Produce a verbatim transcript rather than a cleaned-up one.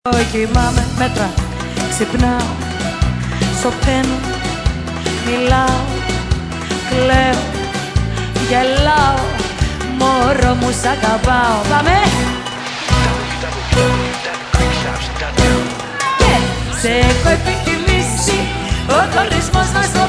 Κοιμάμαι, μέτρα, ξυπνάω, σωπαίνω, μιλάω, κλαίω, γελάω, μωρό μου σ' αγαπάω. Πάμε! Και σε έχω επιθυμήσει, ο χωρισμός μας